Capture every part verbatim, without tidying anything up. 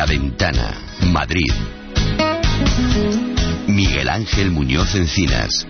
La Ventana, Madrid. Miguel Ángel Muñoz Encinas.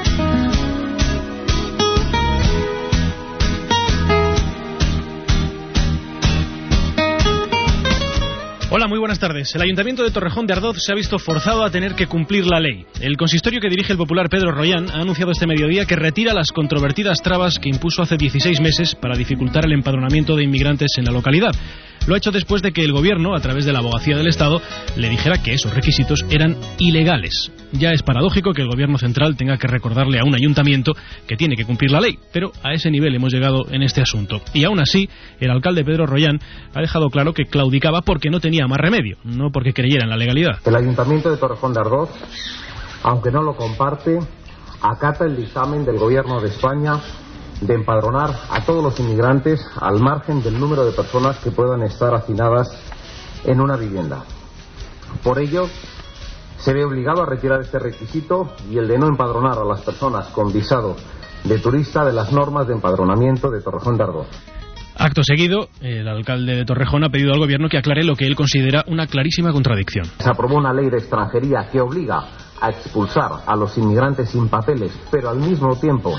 Hola, muy buenas tardes. El Ayuntamiento de Torrejón de Ardoz se ha visto forzado a tener que cumplir la ley. El consistorio que dirige el popular Pedro Rollán ha anunciado este mediodía que retira las controvertidas trabas que impuso hace dieciséis meses para dificultar el empadronamiento de inmigrantes en la localidad. Lo ha hecho después de que el Gobierno, a través de la Abogacía del Estado, le dijera que esos requisitos eran ilegales. Ya es paradójico que el Gobierno central tenga que recordarle a un ayuntamiento que tiene que cumplir la ley, pero a ese nivel hemos llegado en este asunto. Y aún así, el alcalde Pedro Rollán ha dejado claro que claudicaba porque no tenía más remedio, no porque creyera en la legalidad. El Ayuntamiento de Torrejón de Ardoz, aunque no lo comparte, acata el dictamen del Gobierno de España de empadronar a todos los inmigrantes al margen del número de personas que puedan estar hacinadas en una vivienda. Por ello, se ve obligado a retirar este requisito y el de no empadronar a las personas con visado de turista de las normas de empadronamiento de Torrejón de Ardoz. Acto seguido, el alcalde de Torrejón ha pedido al Gobierno que aclare lo que él considera una clarísima contradicción. Se aprobó una ley de extranjería que obliga a expulsar a los inmigrantes sin papeles, pero al mismo tiempo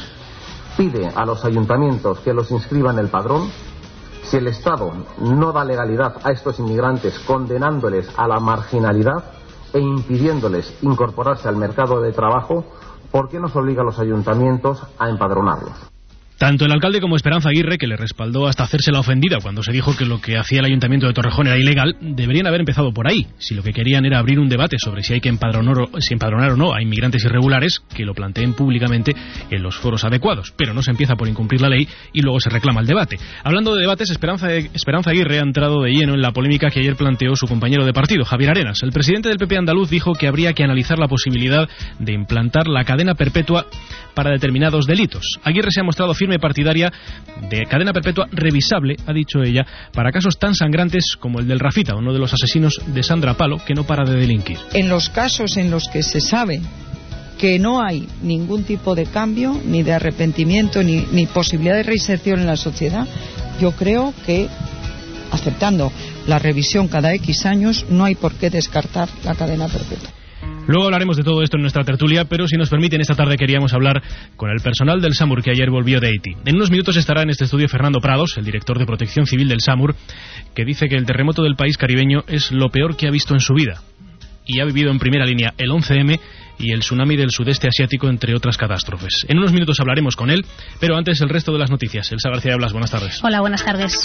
pide a los ayuntamientos que los inscriban en el padrón. Si el Estado no da legalidad a estos inmigrantes, condenándoles a la marginalidad e impidiéndoles incorporarse al mercado de trabajo, ¿por qué nos obliga a los ayuntamientos a empadronarlos? Tanto el alcalde como Esperanza Aguirre, que le respaldó hasta hacerse la ofendida cuando se dijo que lo que hacía el Ayuntamiento de Torrejón era ilegal, deberían haber empezado por ahí. Si lo que querían era abrir un debate sobre si hay que empadronar o, si empadronar o no a inmigrantes irregulares, que lo planteen públicamente en los foros adecuados. Pero no se empieza por incumplir la ley y luego se reclama el debate. Hablando de debates, Esperanza, Esperanza Aguirre ha entrado de lleno en la polémica que ayer planteó su compañero de partido, Javier Arenas. El presidente del P P andaluz dijo que habría que analizar la posibilidad de implantar la cadena perpetua para determinados delitos. Aguirre se ha mostrado firme partidaria de cadena perpetua revisable, ha dicho ella, para casos tan sangrantes como el del Rafita, uno de los asesinos de Sandra Palo, que no para de delinquir. En los casos en los que se sabe que no hay ningún tipo de cambio, ni de arrepentimiento, ni, ni posibilidad de reinserción en la sociedad, yo creo que, aceptando la revisión cada X años, no hay por qué descartar la cadena perpetua. Luego hablaremos de todo esto en nuestra tertulia, pero si nos permiten, esta tarde queríamos hablar con el personal del SAMUR que ayer volvió de Haití. En unos minutos estará en este estudio Fernando Prados, el director de Protección Civil del SAMUR, que dice que el terremoto del país caribeño es lo peor que ha visto en su vida. Y ha vivido en primera línea el once eme y el tsunami del sudeste asiático, entre otras catástrofes. En unos minutos hablaremos con él, pero antes el resto de las noticias. Elsa García de Blas, buenas tardes. Hola, buenas tardes.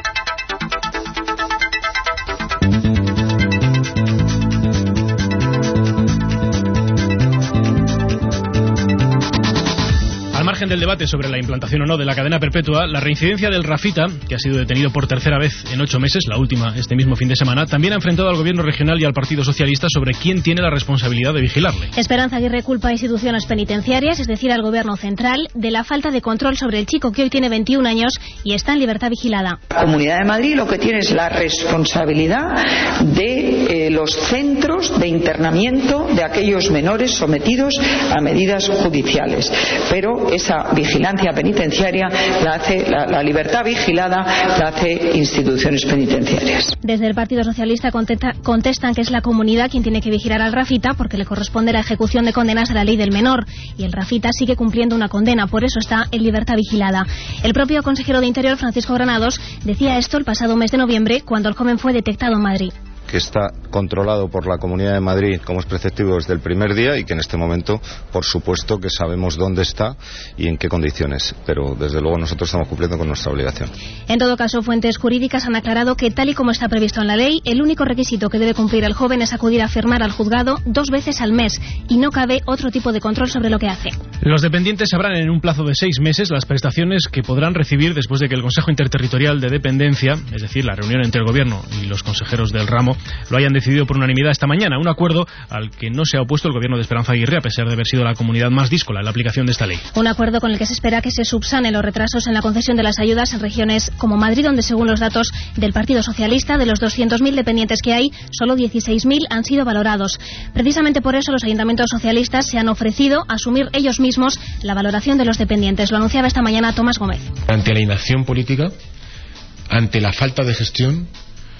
Al margen del debate sobre la implantación o no de la cadena perpetua, la reincidencia del Rafita, que ha sido detenido por tercera vez en ocho meses, la última este mismo fin de semana, también ha enfrentado al Gobierno regional y al Partido Socialista sobre quién tiene la responsabilidad de vigilarle. Esperanza Aguirre culpa a instituciones penitenciarias, es decir, al Gobierno central, de la falta de control sobre el chico que hoy tiene veintiún años y está en libertad vigilada. La Comunidad de Madrid lo que tiene es la responsabilidad de eh, los centros de internamiento de aquellos menores sometidos a medidas judiciales, pero esa vigilancia penitenciaria la hace, la, la libertad vigilada la hace instituciones penitenciarias. Desde el Partido Socialista contesta, contestan que es la comunidad quien tiene que vigilar al Rafita porque le corresponde la ejecución de condenas a la ley del menor y el Rafita sigue cumpliendo una condena, por eso está en libertad vigilada. El propio consejero de Interior, Francisco Granados, decía esto el pasado mes de noviembre cuando el joven fue detectado en Madrid. Que está controlado por la Comunidad de Madrid, como es preceptivo, desde el primer día y que en este momento, por supuesto, que sabemos dónde está y en qué condiciones, pero desde luego nosotros estamos cumpliendo con nuestra obligación. En todo caso, fuentes jurídicas han aclarado que, tal y como está previsto en la ley, el único requisito que debe cumplir el joven es acudir a firmar al juzgado dos veces al mes y no cabe otro tipo de control sobre lo que hace. Los dependientes sabrán en un plazo de seis meses las prestaciones que podrán recibir después de que el Consejo Interterritorial de Dependencia, es decir, la reunión entre el Gobierno y los consejeros del ramo, lo hayan decidido por unanimidad esta mañana, un acuerdo al que no se ha opuesto el Gobierno de Esperanza Aguirre, a pesar de haber sido la comunidad más díscola en la aplicación de esta ley. Un acuerdo con el que se espera que se subsanen los retrasos en la concesión de las ayudas en regiones como Madrid, donde según los datos del Partido Socialista, de los doscientos mil dependientes que hay, solo dieciséis mil han sido valorados. Precisamente por eso los ayuntamientos socialistas se han ofrecido a asumir ellos mismos la valoración de los dependientes. Lo anunciaba esta mañana Tomás Gómez. Ante la inacción política, ante la falta de gestión,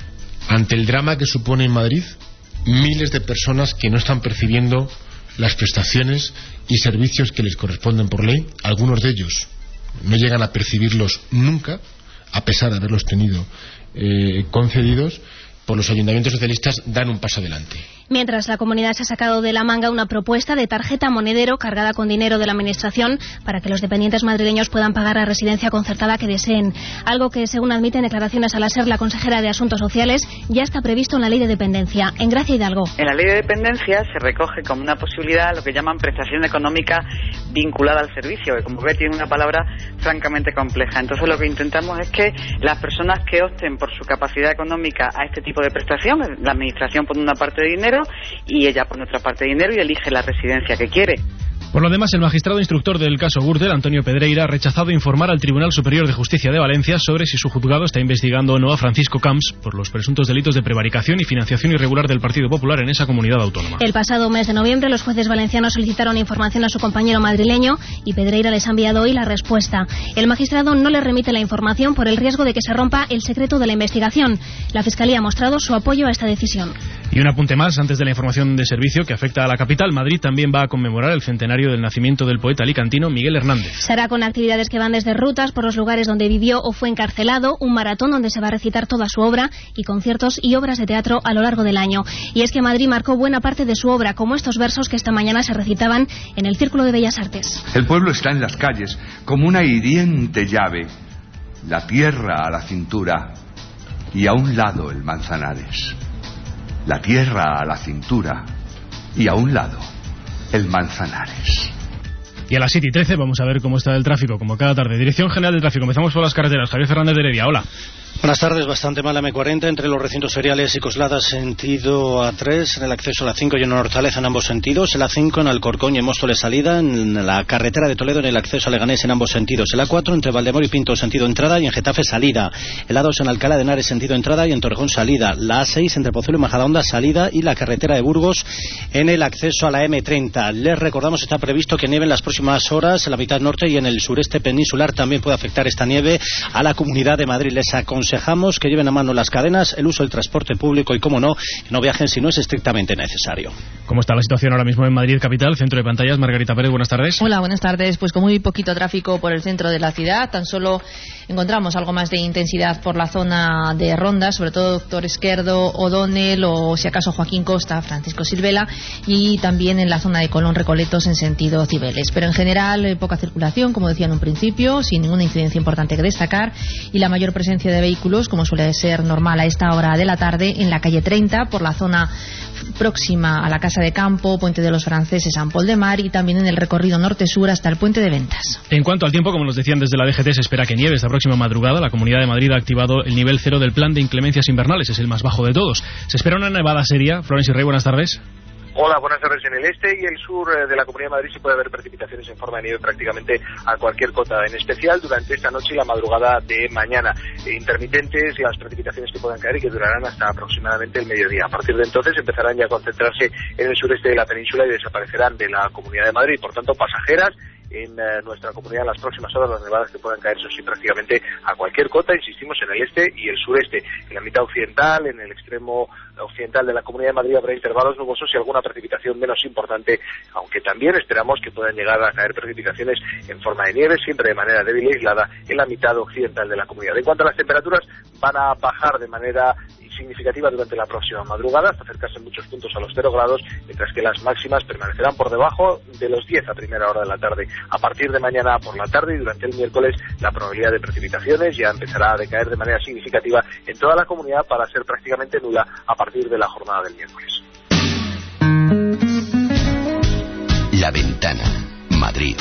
ante el drama que supone en Madrid miles de personas que no están percibiendo las prestaciones y servicios que les corresponden por ley. Algunos de ellos no llegan a percibirlos nunca, a pesar de haberlos tenido eh, concedidos. Por los ayuntamientos socialistas dan un paso adelante. Mientras, la comunidad se ha sacado de la manga una propuesta de tarjeta monedero cargada con dinero de la Administración para que los dependientes madrileños puedan pagar la residencia concertada que deseen. Algo que, según admite en declaraciones a la SER la consejera de Asuntos Sociales, ya está previsto en la Ley de Dependencia. En Gracia Hidalgo. En la Ley de Dependencia se recoge como una posibilidad lo que llaman prestación económica vinculada al servicio, que como ve tiene una palabra francamente compleja. Entonces lo que intentamos es que las personas que opten por su capacidad económica a este tipo de prestación, la Administración pone una parte de dinero y ella pone otra parte de dinero y elige la residencia que quiere. Por lo demás, el magistrado instructor del caso Gürtel, Antonio Pedreira, ha rechazado informar al Tribunal Superior de Justicia de Valencia sobre si su juzgado está investigando o no a Francisco Camps por los presuntos delitos de prevaricación y financiación irregular del Partido Popular en esa comunidad autónoma. El pasado mes de noviembre, los jueces valencianos solicitaron información a su compañero madrileño y Pedreira les ha enviado hoy la respuesta. El magistrado no le remite la información por el riesgo de que se rompa el secreto de la investigación. La Fiscalía ha mostrado su apoyo a esta decisión. Y un apunte más antes de la información de servicio que afecta a la capital. Madrid también va a conmemorar el centenario del nacimiento del poeta alicantino Miguel Hernández. Se hará con actividades que van desde rutas por los lugares donde vivió o fue encarcelado, un maratón donde se va a recitar toda su obra y conciertos y obras de teatro a lo largo del año. Y es que Madrid marcó buena parte de su obra, como estos versos que esta mañana se recitaban en el Círculo de Bellas Artes. El pueblo está en las calles como una hiriente llave, la tierra a la cintura y a un lado el Manzanares. La tierra a la cintura y a un lado el Manzanares. Y a las siete y trece vamos a ver cómo está el tráfico, como cada tarde. Dirección General de Tráfico, empezamos por las carreteras. Javier Fernández de Heredia, hola. Buenas tardes, bastante mala M cuarenta entre los recintos feriales y Coslada sentido A tres, en el acceso a la cinco y en Hortaleza en ambos sentidos, el A cinco en Alcorcón y en Móstoles salida, en la carretera de Toledo en el acceso a Leganés en ambos sentidos, el A cuatro entre Valdemoro y Pinto sentido entrada y en Getafe salida, el A dos en Alcalá de Henares sentido entrada y en Torrejón salida, la A seis entre Pozuelo y Majadahonda salida y la carretera de Burgos en el acceso a la M treinta. Les recordamos, está previsto que nieve en las próximas horas en la mitad norte y en el sureste peninsular. También puede afectar esta nieve a la Comunidad de Madrid. Les aconsejamos que lleven a mano las cadenas, el uso del transporte público y, como no, que no viajen si no es estrictamente necesario. ¿Cómo está la situación ahora mismo en Madrid capital? Centro de pantallas, Margarita Pérez, buenas tardes. Hola, buenas tardes. Pues con muy poquito tráfico por el centro de la ciudad, tan solo encontramos algo más de intensidad por la zona de Ronda, sobre todo Doctor Esquerdo, O'Donnell o si acaso Joaquín Costa, Francisco Silvela, y también en la zona de Colón Recoletos en sentido Cibeles. Pero en general eh, poca circulación, como decía en un principio, sin ninguna incidencia importante que destacar, y la mayor presencia de vehículos, como suele ser normal a esta hora de la tarde, en la calle treinta, por la zona próxima a la Casa de Campo, Puente de los Franceses, San Pol de Mar, y también en el recorrido norte-sur hasta el Puente de Ventas. En cuanto al tiempo, como nos decían desde la D G T, se espera que nieve esta próxima madrugada. La Comunidad de Madrid ha activado el nivel cero del plan de inclemencias invernales, es el más bajo de todos. Se espera una nevada seria. Florencio Rey, buenas tardes. Hola, buenas tardes. En el este y el sur de la Comunidad de Madrid se puede ver precipitaciones en forma de nieve prácticamente a cualquier cota, en especial durante esta noche y la madrugada de mañana. Intermitentes las precipitaciones que puedan caer y que durarán hasta aproximadamente el mediodía. A partir de entonces empezarán ya a concentrarse en el sureste de la península y desaparecerán de la Comunidad de Madrid. Por tanto, pasajeras en uh, nuestra comunidad en las próximas horas, las nevadas que puedan caer, eso sí, prácticamente a cualquier cota, insistimos, en el este y el sureste. En la mitad occidental, en el extremo occidental de la Comunidad de Madrid habrá intervalos nubosos y alguna precipitación menos importante, aunque también esperamos que puedan llegar a caer precipitaciones en forma de nieve, siempre de manera débil y aislada, en la mitad occidental de la comunidad. En cuanto a las temperaturas, van a bajar de manera significativa durante la próxima madrugada, hasta acercarse en muchos puntos a los cero grados, mientras que las máximas permanecerán por debajo de los diez a primera hora de la tarde. A partir de mañana por la tarde y durante el miércoles, la probabilidad de precipitaciones ya empezará a decaer de manera significativa en toda la comunidad para ser prácticamente nula a partir de la jornada del miércoles. La Ventana, Madrid.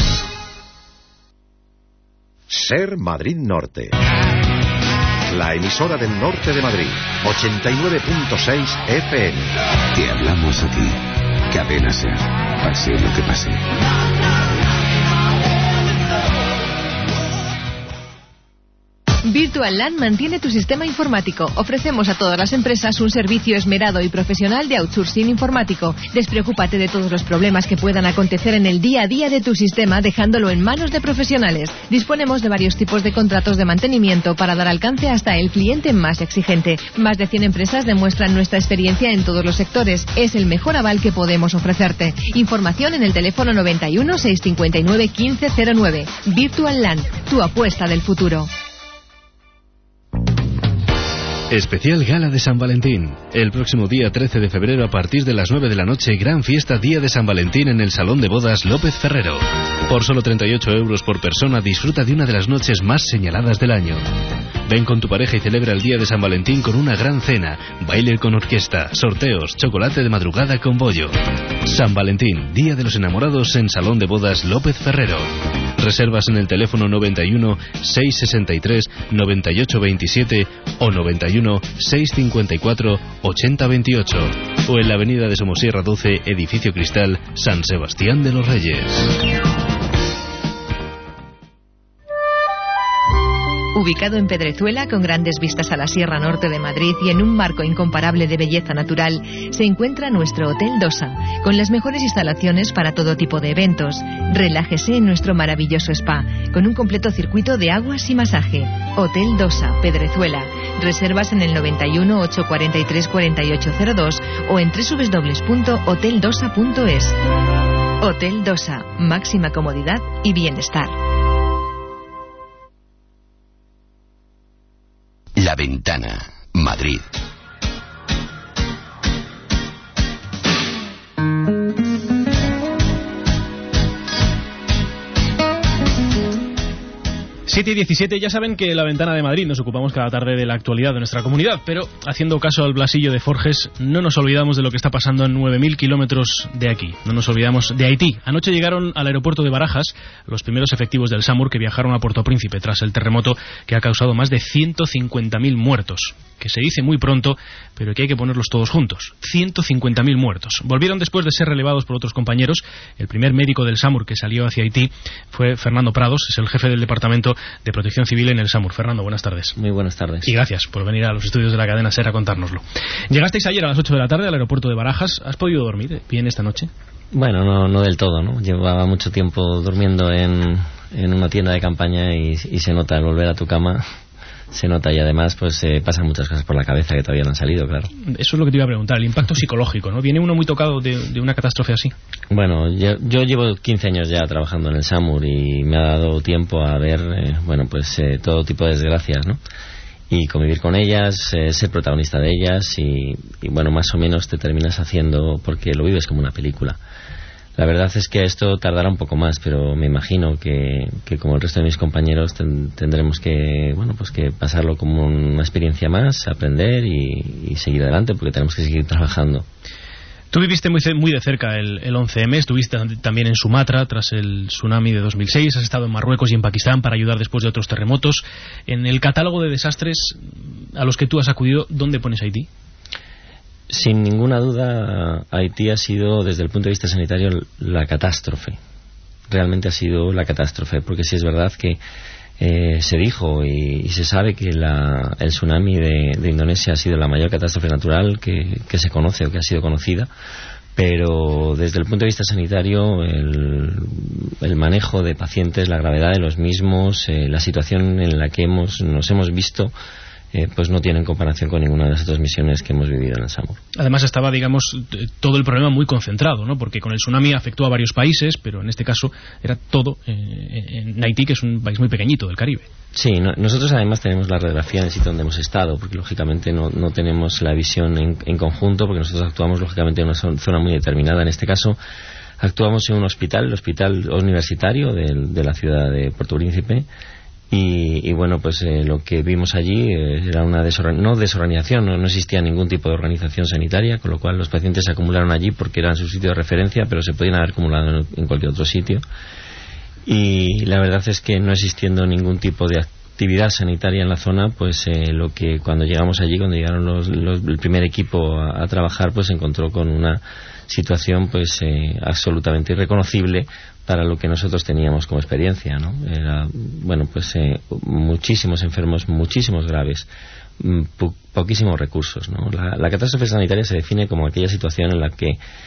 Ser Madrid Norte. La emisora del norte de Madrid, ochenta y nueve punto seis F M. Te hablamos a ti, que apenas sea, pase lo que pase. Beat Virtual LAN mantiene tu sistema informático. Ofrecemos a todas las empresas un servicio esmerado y profesional de outsourcing informático. Despreocúpate de todos los problemas que puedan acontecer en el día a día de tu sistema, dejándolo en manos de profesionales. Disponemos de varios tipos de contratos de mantenimiento para dar alcance hasta el cliente más exigente. Más de cien empresas demuestran nuestra experiencia en todos los sectores. Es el mejor aval que podemos ofrecerte. Información en el teléfono noventa y uno, seiscientos cincuenta y nueve, quince cero nueve. Virtual LAN, tu apuesta del futuro. Especial Gala de San Valentín. El próximo día trece de febrero a partir de las nueve de la noche, gran fiesta Día de San Valentín en el Salón de Bodas López Ferrero. Por solo treinta y ocho euros por persona disfruta de una de las noches más señaladas del año. Ven con tu pareja y celebra el Día de San Valentín con una gran cena, baile con orquesta, sorteos, chocolate de madrugada con bollo. San Valentín, Día de los Enamorados en Salón de Bodas López Ferrero. Reservas en el teléfono noventa y uno, seiscientos sesenta y tres, noventa y ocho veintisiete o noventa y uno, seiscientos cincuenta y cuatro, ochenta veintiocho o en la avenida de Somosierra doce, Edificio Cristal, San Sebastián de los Reyes. Ubicado en Pedrezuela, con grandes vistas a la Sierra Norte de Madrid y en un marco incomparable de belleza natural, se encuentra nuestro Hotel Dosa, con las mejores instalaciones para todo tipo de eventos. Relájese en nuestro maravilloso spa, con un completo circuito de aguas y masaje. Hotel Dosa, Pedrezuela. Reservas en el noventa y uno, ochocientos cuarenta y tres, cuarenta y ocho cero dos o en doble u doble u doble u punto hotel dosa punto es. Hotel Dosa, máxima comodidad y bienestar. La Ventana, Madrid. siete y diecisiete, ya saben que La Ventana de Madrid nos ocupamos cada tarde de la actualidad de nuestra comunidad, pero haciendo caso al blasillo de Forges, no nos olvidamos de lo que está pasando en nueve mil kilómetros de aquí, no nos olvidamos de Haití. Anoche llegaron al aeropuerto de Barajas los primeros efectivos del SAMUR que viajaron a Puerto Príncipe tras el terremoto que ha causado más de ciento cincuenta mil muertos, que se dice muy pronto, pero que hay que ponerlos todos juntos. ciento cincuenta mil muertos. Volvieron después de ser relevados por otros compañeros. El primer médico del SAMUR que salió hacia Haití fue Fernando Prados, es el jefe del departamento de Protección Civil en el SAMUR. Fernando, buenas tardes. Muy buenas tardes. Y gracias por venir a los estudios de la cadena SER a contárnoslo. Llegasteis ayer a las ocho de la tarde al aeropuerto de Barajas. ¿Has podido dormir bien esta noche? Bueno, no, no del todo, ¿no? Llevaba mucho tiempo durmiendo en, en una tienda de campaña y, y se nota al volver a tu cama. Se nota y además pues eh, pasan muchas cosas por la cabeza que todavía no han salido, claro. Eso es lo que te iba a preguntar, el impacto psicológico, ¿no? ¿Viene uno muy tocado de, de una catástrofe así? Bueno, yo, yo llevo quince años ya trabajando en el SAMUR y me ha dado tiempo a ver, eh, bueno, pues eh, todo tipo de desgracias, ¿no? Y convivir con ellas, eh, ser protagonista de ellas y, y bueno, más o menos te terminas haciendo, porque lo vives como una película. La verdad es que esto tardará un poco más, pero me imagino que, que como el resto de mis compañeros ten, tendremos que, bueno, pues que pasarlo como una experiencia más, aprender y, y seguir adelante, porque tenemos que seguir trabajando. Tú viviste muy, muy de cerca el, el once eme, estuviste también en Sumatra tras el tsunami de dos mil seis, has estado en Marruecos y en Pakistán para ayudar después de otros terremotos. En el catálogo de desastres a los que tú has acudido, ¿dónde pones Haití? Sin ninguna duda, Haití ha sido, desde el punto de vista sanitario, la catástrofe. Realmente ha sido la catástrofe, porque sí es verdad que eh, se dijo y, y se sabe que la, el tsunami de, de Indonesia ha sido la mayor catástrofe natural que, que se conoce o que ha sido conocida, pero desde el punto de vista sanitario, el, el manejo de pacientes, la gravedad de los mismos, eh, la situación en la que hemos, nos hemos visto, Eh, pues no tienen comparación con ninguna de las otras misiones que hemos vivido en el SAMUR. Además estaba, digamos, todo el problema muy concentrado, ¿no? Porque con el tsunami afectó a varios países, pero en este caso era todo eh, en Haití, que es un país muy pequeñito del Caribe. Sí, no, nosotros además tenemos la radiografía en el sitio donde hemos estado, porque lógicamente no, no tenemos la visión en, en conjunto, porque nosotros actuamos lógicamente en una zona muy determinada. En este caso actuamos en un hospital, el hospital universitario de, de la ciudad de Puerto Príncipe. Y, y bueno, pues eh, lo que vimos allí eh, era una desorgan- no desorganización, no, no existía ningún tipo de organización sanitaria, con lo cual los pacientes se acumularon allí porque eran su sitio de referencia, pero se podían haber acumulado en, en cualquier otro sitio. Y la verdad es que no existiendo ningún tipo de, actividad sanitaria en la zona, pues eh, lo que cuando llegamos allí, cuando llegaron los, los, el primer equipo a, a trabajar, pues se encontró con una situación pues eh, absolutamente irreconocible para lo que nosotros teníamos como experiencia, ¿no? Era, bueno, pues eh, muchísimos enfermos, muchísimos graves, po poquísimos recursos, ¿no? La, la catástrofe sanitaria se define como aquella situación en la que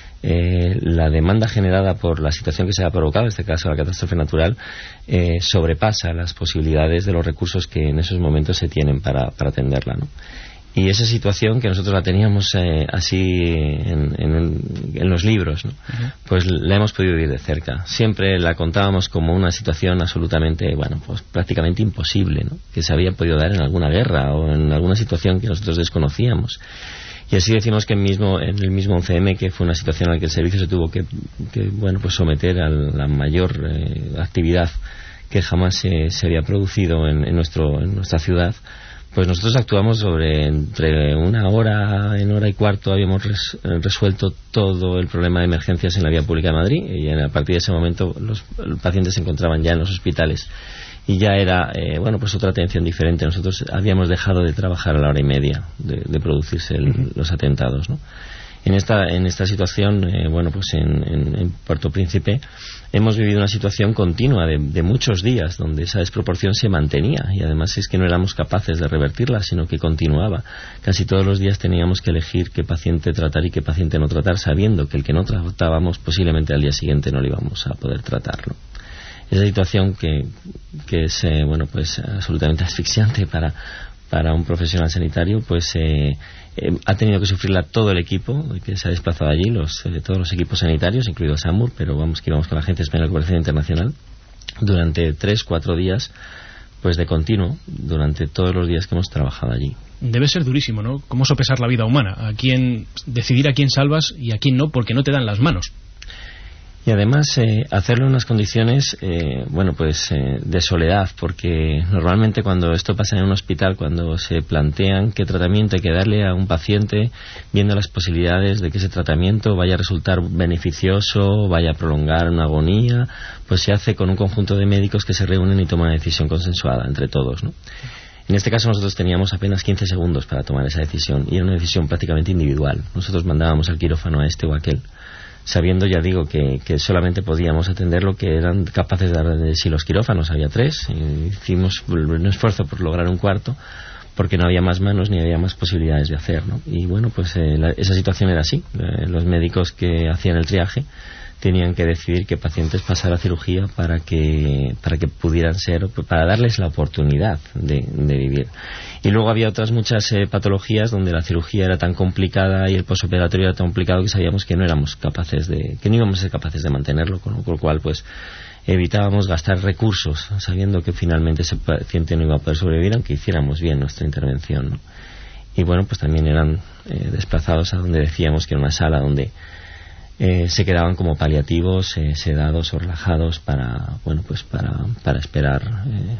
eh, la demanda generada por la situación que se ha provocado, en este caso la catástrofe natural, eh, sobrepasa las posibilidades de los recursos que en esos momentos se tienen para, para atenderla, ¿no? Y esa situación que nosotros la teníamos eh, así en, en, en los libros, ¿no? Uh-huh. Pues la hemos podido vivir de cerca. Siempre la contábamos como una situación absolutamente, bueno, pues prácticamente imposible, ¿no? Que se había podido dar en alguna guerra o en alguna situación que nosotros desconocíamos. Y así decimos que en, mismo, en el mismo once eme, que fue una situación en la que el servicio se tuvo que, que bueno, pues someter a la mayor eh, actividad que jamás se, se había producido en, en, nuestro, en nuestra ciudad, pues nosotros actuamos sobre entre una hora, en hora y cuarto habíamos res, resuelto todo el problema de emergencias en la vía pública de Madrid, y a partir de ese momento los, los pacientes se encontraban ya en los hospitales y ya era eh, bueno, pues otra atención diferente. Nosotros habíamos dejado de trabajar a la hora y media de, de producirse el, uh-huh. los atentados, ¿no? En esta, en esta situación, eh, bueno, pues en, en, en Puerto Príncipe hemos vivido una situación continua de, de muchos días donde esa desproporción se mantenía, y además es que no éramos capaces de revertirla, sino que continuaba. Casi todos los días teníamos que elegir qué paciente tratar y qué paciente no tratar, sabiendo que el que no tratábamos posiblemente al día siguiente no lo íbamos a poder tratar, ¿no? Esa situación que, que es eh, bueno, pues absolutamente asfixiante para, para un profesional sanitario, pues eh, eh, ha tenido que sufrirla todo el equipo que se ha desplazado allí, los, eh, todos los equipos sanitarios, incluido SAMUR, pero vamos que íbamos con la Agencia Española de Cooperación Internacional durante tres, cuatro días, pues de continuo, durante todos los días que hemos trabajado allí. Debe ser durísimo, ¿no? ¿Cómo sopesar la vida humana? A quién decidir a quién salvas y a quién no, porque no te dan las manos. Y además eh, hacerlo en unas condiciones eh, bueno, pues eh, de soledad, porque normalmente cuando esto pasa en un hospital, cuando se plantean qué tratamiento hay que darle a un paciente, viendo las posibilidades de que ese tratamiento vaya a resultar beneficioso, vaya a prolongar una agonía, pues se hace con un conjunto de médicos que se reúnen y toman una decisión consensuada entre todos, ¿no? En este caso nosotros teníamos apenas quince segundos para tomar esa decisión, y era una decisión prácticamente individual. Nosotros mandábamos al quirófano a este o a aquel, sabiendo, ya digo, que, que solamente podíamos atender lo que eran capaces de dar. Si los quirófanos había tres, hicimos un esfuerzo por lograr un cuarto, porque no había más manos ni había más posibilidades de hacer, ¿no? Y bueno, pues eh, la, esa situación era así. Eh, los médicos que hacían el triaje tenían que decidir qué pacientes pasar a cirugía para que para que pudieran ser, para darles la oportunidad de, de vivir. Y luego había otras muchas eh, patologías donde la cirugía era tan complicada y el posoperatorio era tan complicado que sabíamos que no éramos capaces de, que no íbamos a ser capaces de mantenerlo, con lo cual pues evitábamos gastar recursos, sabiendo que finalmente ese paciente no iba a poder sobrevivir aunque hiciéramos bien nuestra intervención, ¿no? Y bueno, pues también eran eh, desplazados a donde decíamos que era una sala donde Eh, se quedaban como paliativos, eh, sedados o relajados para, bueno, pues para, para esperar eh,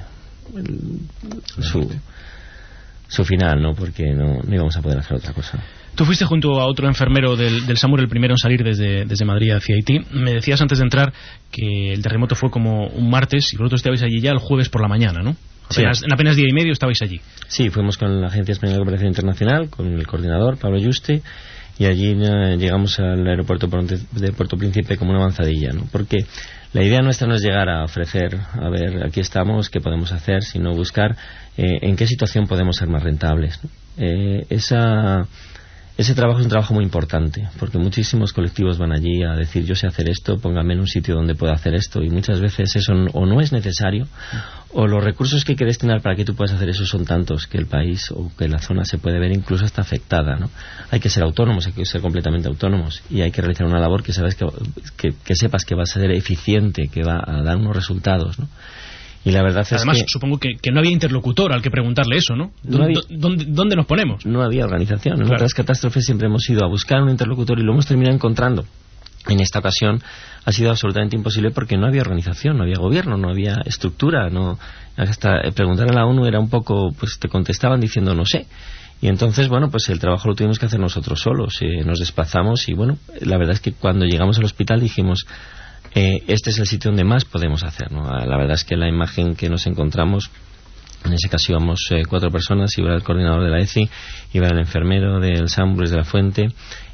el, su, su final, ¿no? Porque no, no íbamos a poder hacer otra cosa. Tú fuiste junto a otro enfermero del, del SAMUR el primero en salir desde, desde Madrid hacia Haití. Me decías antes de entrar que el terremoto fue como un martes y vosotros estabais allí ya el jueves por la mañana, ¿no? Apenas, sí. En apenas día y medio estabais allí. Sí, fuimos con la Agencia Española de Cooperación Internacional, con el coordinador, Pablo Yuste, y allí eh, llegamos al aeropuerto de Puerto Príncipe como una avanzadilla, ¿no? Porque la idea nuestra no es llegar a ofrecer, a ver, aquí estamos, qué podemos hacer, sino buscar eh, en qué situación podemos ser más rentables, ¿no? Eh, esa... Ese trabajo es un trabajo muy importante, porque muchísimos colectivos van allí a decir yo sé hacer esto, póngame en un sitio donde pueda hacer esto, y muchas veces eso o no es necesario, o los recursos que hay que destinar para que tú puedas hacer eso son tantos que el país o que la zona se puede ver incluso hasta afectada, ¿no? Hay que ser autónomos, hay que ser completamente autónomos, y hay que realizar una labor que sabes que, que, que sepas que va a ser eficiente, que va a dar unos resultados, ¿no? Y la verdad Además, es que... supongo que, que no había interlocutor al que preguntarle eso, ¿no? no había... ¿Dónde, ¿Dónde nos ponemos? No había organización. En claro. Otras catástrofes siempre hemos ido a buscar un interlocutor y lo hemos terminado encontrando. En esta ocasión ha sido absolutamente imposible porque no había organización, no había gobierno, no había estructura. No, hasta preguntar a la ONU era un poco, pues te contestaban diciendo no sé. Y entonces, bueno, pues el trabajo lo tuvimos que hacer nosotros solos. Eh, nos desplazamos y, bueno, la verdad es que cuando llegamos al hospital dijimos... Eh, este es el sitio donde más podemos hacer, ¿no? La verdad es que la imagen que nos encontramos En ese caso íbamos eh, cuatro personas, iba el coordinador de la E C I, iba el enfermero del SAMUR de la Fuente,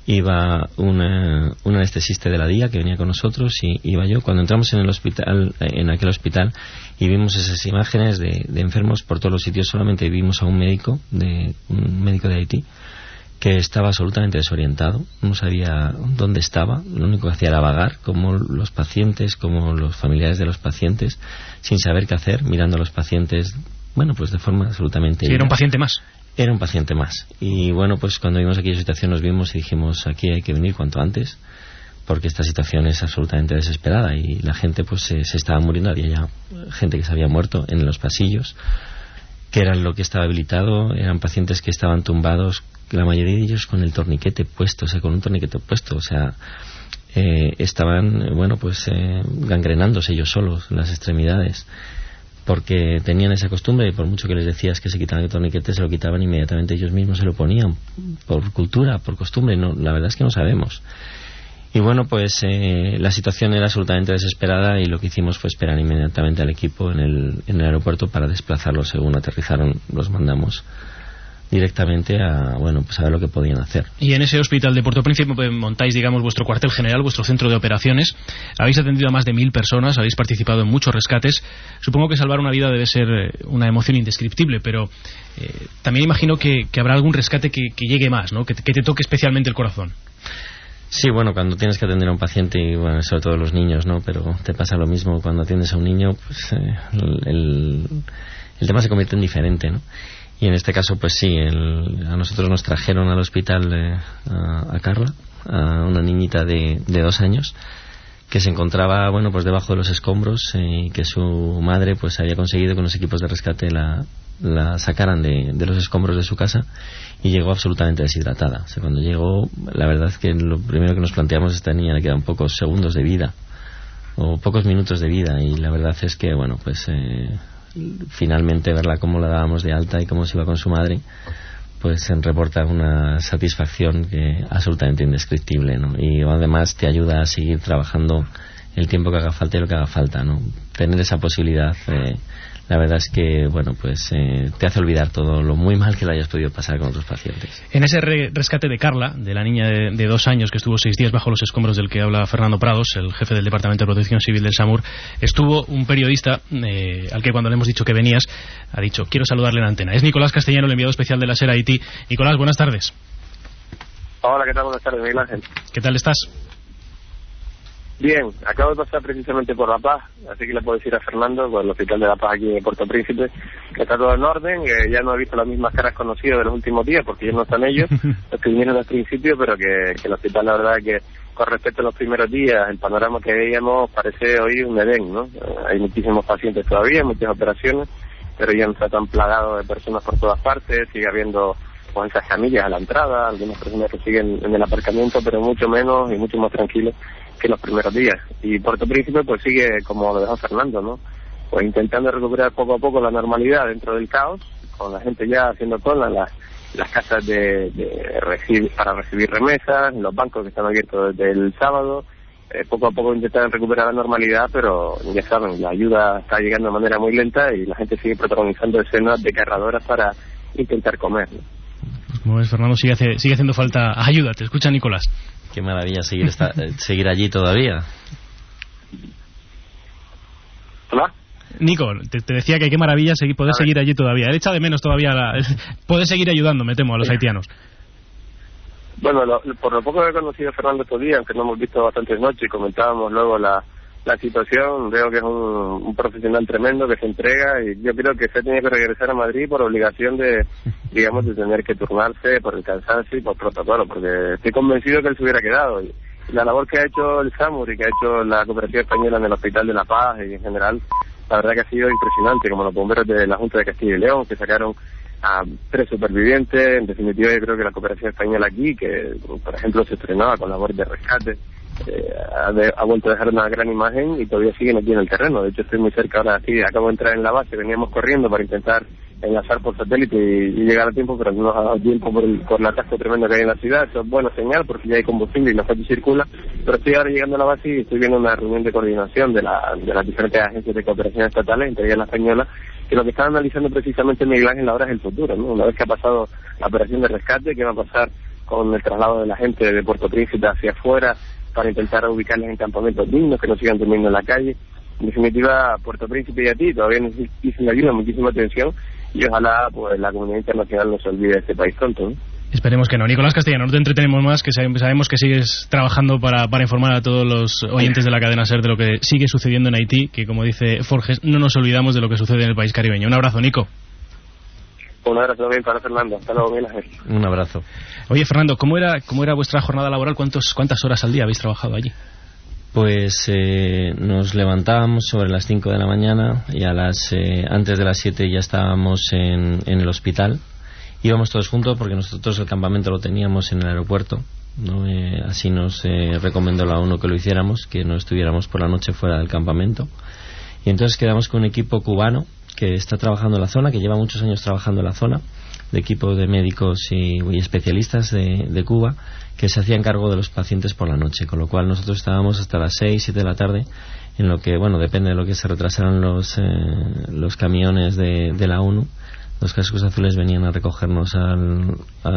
iba una, un anestesista de la D I A que venía con nosotros y iba yo. Cuando entramos en el hospital, en aquel hospital, y vimos esas imágenes de, de enfermos por todos los sitios, solamente vimos a un médico, de un médico de Haití, que estaba absolutamente desorientado, no sabía dónde estaba, lo único que hacía era vagar, como los pacientes, como los familiares de los pacientes, sin saber qué hacer, mirando a los pacientes, bueno, pues de forma absolutamente... Sí, era un paciente más. Era un paciente más. Y bueno, pues cuando vimos aquella situación nos vimos y dijimos, aquí hay que venir cuanto antes, porque esta situación es absolutamente desesperada y la gente pues se, se estaba muriendo. Había ya gente que se había muerto en los pasillos, que era lo que estaba habilitado, eran pacientes que estaban tumbados, la mayoría de ellos con el torniquete puesto, o sea, con un torniquete puesto, o sea, eh, estaban, bueno, pues eh, gangrenándose ellos solos las extremidades, porque tenían esa costumbre y por mucho que les decías que se quitaban el torniquete, se lo quitaban inmediatamente ellos mismos, se lo ponían por cultura, por costumbre. No, la verdad es que no sabemos. Y bueno, pues eh, la situación era absolutamente desesperada y lo que hicimos fue esperar inmediatamente al equipo en el, en el aeropuerto para desplazarlos. Según aterrizaron, los mandamos directamente a, bueno, pues a ver lo que podían hacer. Y en ese hospital de Puerto Príncipe montáis, digamos, vuestro cuartel general, vuestro centro de operaciones. Habéis atendido a más de mil personas, habéis participado en muchos rescates. Supongo que salvar una vida debe ser una emoción indescriptible, pero eh, también imagino que, que habrá algún rescate que, que llegue más, ¿no? Que, que te toque especialmente el corazón. Sí, bueno, cuando tienes que atender a un paciente, y bueno, sobre todo los niños, ¿no? Pero te pasa lo mismo cuando atiendes a un niño, pues eh, el, el tema se convierte en diferente, ¿no? Y en este caso, pues sí, el, a nosotros nos trajeron al hospital eh, a, a Carla, a una niñita de, de dos años, que se encontraba, bueno, pues debajo de los escombros y eh, que su madre, pues había conseguido que los equipos de rescate la, la sacaran de, de los escombros de su casa y llegó absolutamente deshidratada. O sea, cuando llegó, la verdad es que lo primero que nos planteamos, a esta niña le quedan pocos segundos de vida, o pocos minutos de vida, y la verdad es que, bueno, pues... Eh, finalmente verla cómo la dábamos de alta y cómo se iba con su madre, pues reporta una satisfacción que absolutamente indescriptible, ¿no? Y además te ayuda a seguir trabajando el tiempo que haga falta y lo que haga falta, ¿no? Tener esa posibilidad, eh, la verdad es que, bueno, pues eh, te hace olvidar todo lo muy mal que lo hayas podido pasar con otros pacientes. En ese re rescate de Carla, de la niña de, de dos años que estuvo seis días bajo los escombros, del que habla Fernando Prados, el jefe del Departamento de Protección Civil del SAMUR, estuvo un periodista eh, al que cuando le hemos dicho que venías, ha dicho, quiero saludarle en antena. Es Nicolás Castellano, el enviado especial de la SER Haití. Nicolás, buenas tardes. Hola, ¿qué tal? Buenas tardes, Miguel Ángel. ¿Qué tal estás? Bien, acabo de pasar precisamente por La Paz, así que le puedo decir a Fernando, por el Hospital de La Paz aquí en Puerto Príncipe, que está todo en orden, que ya no he visto las mismas caras conocidas de los últimos días, porque ya no están ellos, los que vinieron al principio, pero que, que el hospital, la verdad, que con respecto a los primeros días, el panorama que veíamos parece hoy un Edén, ¿no? Hay muchísimos pacientes todavía, muchas operaciones, pero ya no está tan plagado de personas por todas partes, sigue habiendo con esas camillas a la entrada, algunas personas que siguen en el aparcamiento, pero mucho menos y mucho más tranquilos que los primeros días. Y Puerto Príncipe pues sigue como lo dejó Fernando, ¿no? Pues intentando recuperar poco a poco la normalidad dentro del caos, con la gente ya haciendo cola en las, las casas de, de recibir, para recibir remesas, los bancos que están abiertos desde el sábado, eh, poco a poco intentan recuperar la normalidad, pero ya saben, la ayuda está llegando de manera muy lenta y la gente sigue protagonizando escenas desgarradoras para intentar comer, ¿no? Como ves, Fernando, sigue, hace, sigue haciendo falta ayuda. Te escucha Nicolás. Qué maravilla seguir esta, seguir allí todavía. ¿Hola? Nico, te, te decía que qué maravilla seguir, poder seguir allí todavía. Él echa de menos todavía la, poder seguir ayudando, me temo, a los sí. haitianos. Bueno, lo, por lo poco que he conocido a Fernando estos días, aunque no hemos visto bastantes noches y comentábamos luego la, la situación, veo que es un, un profesional tremendo que se entrega, y yo creo que se tenía que regresar a Madrid por obligación de, digamos, de tener que turnarse por el cansancio y por protocolo, porque estoy convencido que él se hubiera quedado. Y la labor que ha hecho el SAMUR y que ha hecho la Cooperación Española en el Hospital de La Paz y en general, la verdad que ha sido impresionante, como los bomberos de la Junta de Castilla y León, que sacaron a tres supervivientes. En definitiva, yo creo que la Cooperación Española aquí, que por ejemplo se estrenaba con labor de rescate, Eh, ha, de, ha vuelto a dejar una gran imagen y todavía siguen aquí en el terreno. De hecho, estoy muy cerca ahora, sí, acabo de entrar en la base, veníamos corriendo para intentar enlazar por satélite y, y llegar a tiempo, pero no nos ha dado tiempo por el, por el atasco tremendo que hay en la ciudad. Eso es buena señal porque ya hay combustible y la gente circula, pero estoy ahora llegando a la base y estoy viendo una reunión de coordinación de, la, de las diferentes agencias de cooperación estatales, entre ellas la española, que lo que están analizando precisamente Miguel Ángel ahora es el futuro, ¿no? Una vez que ha pasado la operación de rescate, ¿qué va a pasar con el traslado de la gente de Puerto Príncipe hacia afuera para intentar ubicarles en campamentos dignos, que no sigan durmiendo en la calle? En definitiva, Puerto Príncipe y a ti todavía necesitan ayuda, muchísima atención, y ojalá pues la comunidad internacional no se olvide de este país pronto, ¿no? Esperemos que no. Nicolás Castellano, no te entretenemos más, que sabemos que sigues trabajando para, para informar a todos los oyentes de la cadena SER de lo que sigue sucediendo en Haití, que como dice Forges, no nos olvidamos de lo que sucede en el país caribeño. Un abrazo, Nico. Un abrazo también para Fernando. Hasta luego, Miguel Ángel. Un abrazo. Oye, Fernando, ¿cómo era, cómo era vuestra jornada laboral? ¿Cuántos, ¿Cuántas horas al día habéis trabajado allí? Pues eh, nos levantábamos sobre las cinco de la mañana y a las eh, antes de las siete ya estábamos en, en el hospital. Íbamos todos juntos porque nosotros el campamento lo teníamos en el aeropuerto, ¿no? Eh, así nos eh, recomendó la ONU que lo hiciéramos, que no estuviéramos por la noche fuera del campamento. Y entonces quedamos con un equipo cubano que está trabajando en la zona, que lleva muchos años trabajando en la zona, de equipo de médicos y, y especialistas de, de Cuba, que se hacían cargo de los pacientes por la noche, con lo cual nosotros estábamos hasta las seis, siete de la tarde, en lo que, bueno, depende de lo que se retrasaran los, eh, los camiones de, de la ONU. Los cascos azules venían a recogernos al,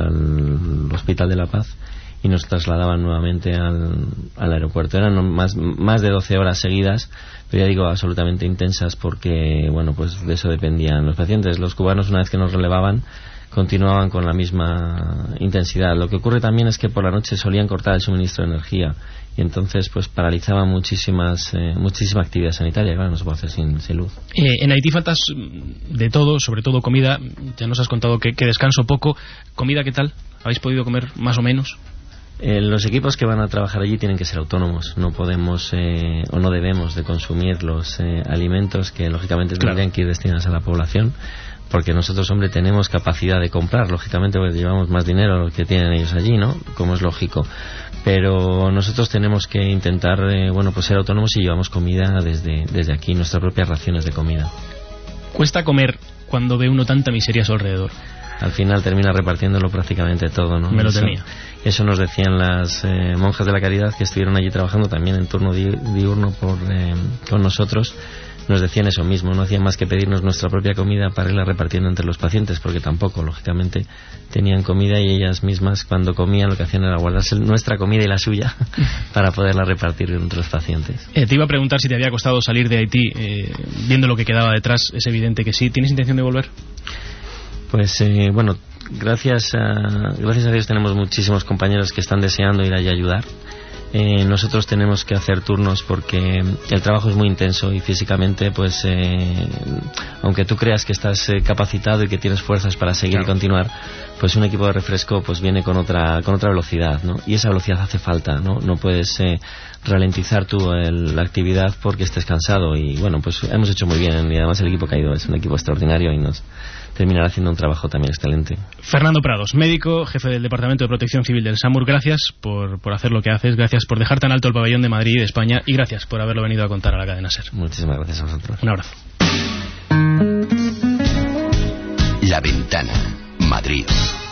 al Hospital de la Paz y nos trasladaban nuevamente al, al aeropuerto. Eran más, más de doce horas seguidas, pero ya digo, absolutamente intensas, porque, bueno, pues de eso dependían los pacientes. Los cubanos, una vez que nos relevaban, continuaban con la misma intensidad. Lo que ocurre también es que por la noche solían cortar el suministro de energía y entonces pues paralizaban muchísimas eh, muchísima actividad sanitaria. Claro, no se puede hacer sin, sin luz. Eh, en Haití faltas de todo, sobre todo comida. Ya nos has contado que, que descanso poco. ¿Comida qué tal? ¿Habéis podido comer más o menos? Eh, los equipos que van a trabajar allí tienen que ser autónomos. No podemos eh, o no debemos de consumir los eh, alimentos que lógicamente tendrían claro. que ir destinados a la población, porque nosotros, hombre, tenemos capacidad de comprar, lógicamente, porque llevamos más dinero que tienen ellos allí, ¿no? Como es lógico. Pero nosotros tenemos que intentar, eh, bueno, pues ser autónomos y llevamos comida desde, desde aquí, nuestras propias raciones de comida. ¿Cuesta comer cuando ve uno tanta miseria a su alrededor? Al final termina repartiéndolo prácticamente todo, ¿no? Me lo eso, temía. Eso nos decían las eh, monjas de la caridad que estuvieron allí trabajando también en turno di diurno por, eh, con nosotros. Nos decían eso mismo, no hacían más que pedirnos nuestra propia comida para irla repartiendo entre los pacientes, porque tampoco, lógicamente, tenían comida y ellas mismas, cuando comían, lo que hacían era guardarse nuestra comida y la suya para poderla repartir entre los pacientes. Eh, te iba a preguntar si te había costado salir de Haití, eh, viendo lo que quedaba detrás. Es evidente que sí. ¿Tienes intención de volver? Pues, eh, bueno, gracias a, gracias a Dios tenemos muchísimos compañeros que están deseando ir allí a ayudar. Eh, nosotros tenemos que hacer turnos porque el trabajo es muy intenso y físicamente, pues, eh, aunque tú creas que estás eh, capacitado y que tienes fuerzas para seguir claro. y continuar, pues un equipo de refresco pues viene con otra con otra velocidad, ¿no? Y esa velocidad hace falta, ¿no? No puedes eh, ralentizar tú el, la actividad porque estés cansado y, bueno, pues hemos hecho muy bien y además el equipo que ha ido es un equipo extraordinario y nos terminará haciendo un trabajo también excelente. Fernando Prados, médico, jefe del Departamento de Protección Civil del SAMUR, gracias por, por hacer lo que haces, gracias por dejar tan alto el pabellón de Madrid y de España y gracias por haberlo venido a contar a la cadena SER. Muchísimas gracias a vosotros. Un abrazo. La Ventana, Madrid.